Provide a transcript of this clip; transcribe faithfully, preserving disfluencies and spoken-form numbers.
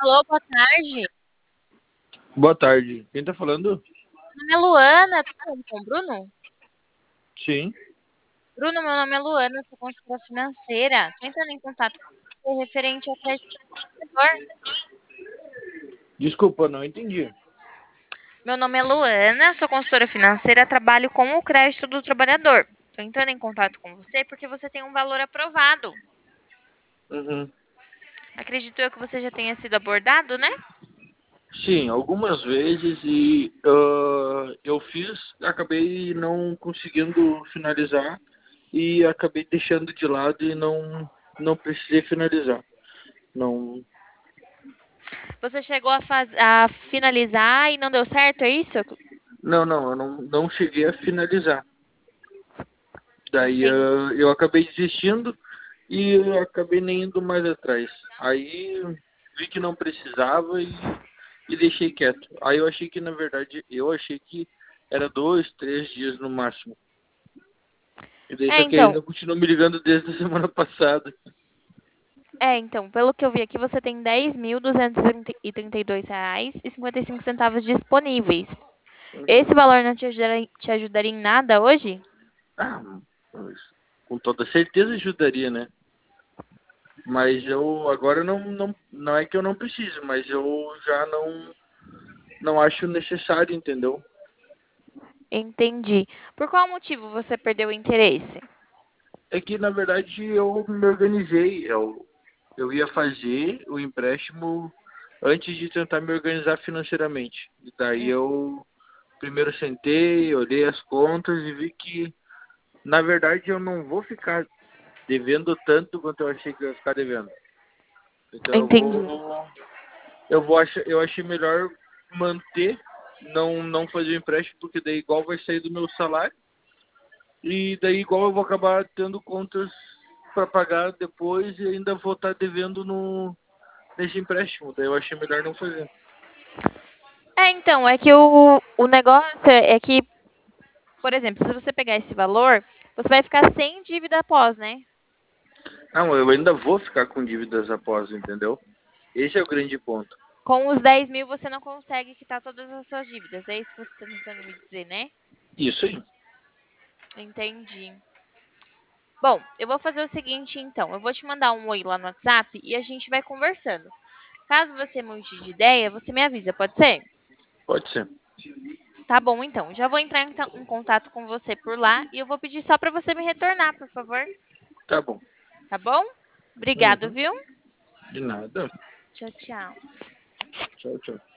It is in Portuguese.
Alô, boa tarde. Boa tarde. Quem tá falando? Meu nome é Luana. Tô falando com o Bruno? Sim. Bruno, meu nome é Luana, sou consultora financeira. Tô entrando em contato com você referente ao crédito do trabalhador. Desculpa, não entendi. Meu nome é Luana, sou consultora financeira, trabalho com o crédito do trabalhador. Tô entrando em contato com você porque você tem um valor aprovado. Uhum. Acredito eu que você já tenha sido abordado, né? Sim, algumas vezes e ah, eu fiz, acabei não conseguindo finalizar e acabei deixando de lado e não não precisei finalizar. Não, Você chegou a, faz... a finalizar e não deu certo, é isso? não, não, eu não, não cheguei a finalizar. Daí Entendi. ah, eu acabei desistindo e eu acabei nem indo mais atrás. Aí vi que não precisava e, e deixei quieto. Aí eu achei que, na verdade, eu achei que era dois, três dias no máximo. E daí É, só que então, ainda continuou me ligando desde a semana passada. É, então, pelo que eu vi aqui, você tem dez mil duzentos e trinta e dois reais e cinquenta e cinco centavos disponíveis. Uhum. Esse valor não te ajudaria, te ajudaria em nada hoje? Ah, mas com toda certeza ajudaria, né? Mas eu agora não, não, não é que eu não preciso, mas eu já não, não acho necessário, entendeu? Entendi. Por qual motivo você perdeu o interesse? É que, na verdade, eu me organizei. Eu, eu ia fazer o empréstimo antes de tentar me organizar financeiramente. E daí Hum, eu primeiro sentei, olhei as contas e vi que, na verdade, eu não vou ficar devendo tanto quanto eu achei que eu ia ficar devendo. Então eu Entendi. vou, eu vou achar, eu achei melhor manter, não não fazer o empréstimo, porque daí igual vai sair do meu salário. E daí igual eu vou acabar tendo contas para pagar depois e ainda vou estar devendo no nesse empréstimo. Daí eu achei melhor não fazer. É, então, é que o, o negócio é que, por exemplo, se você pegar esse valor, você vai ficar sem dívida após, né? Não, eu ainda vou ficar com dívidas após, entendeu? Esse é o grande ponto. Com os dez mil você não consegue quitar todas as suas dívidas. É isso que você está tentando me dizer, né? Isso aí. Entendi. Bom, eu vou fazer o seguinte então. Eu vou te mandar um oi lá no WhatsApp e a gente vai conversando. Caso você mude de ideia, você me avisa, pode ser? Pode ser. Tá bom, então. Já vou entrar então, em contato com você por lá e eu vou pedir só para você me retornar, por favor. Tá bom. Tá bom? Obrigado, Uhum. viu? De nada. Tchau, tchau. Tchau, tchau.